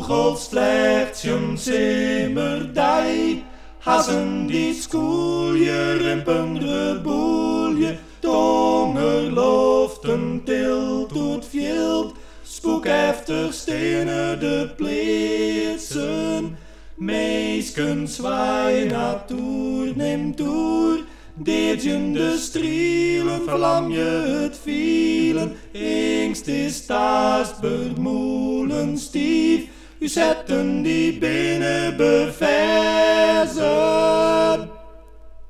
vogelsvlechtjen simmerdij. Hassen die skoelje, rimpen boelje, tongerloften tilt doet veld, spoekheftig stenen de pleetsen. Meesken zwaaien natuur neemt toer, deedjen de strielen, vlam je het vielen, ingst is taast bemoelen stief, u zetten die binnen beverzen.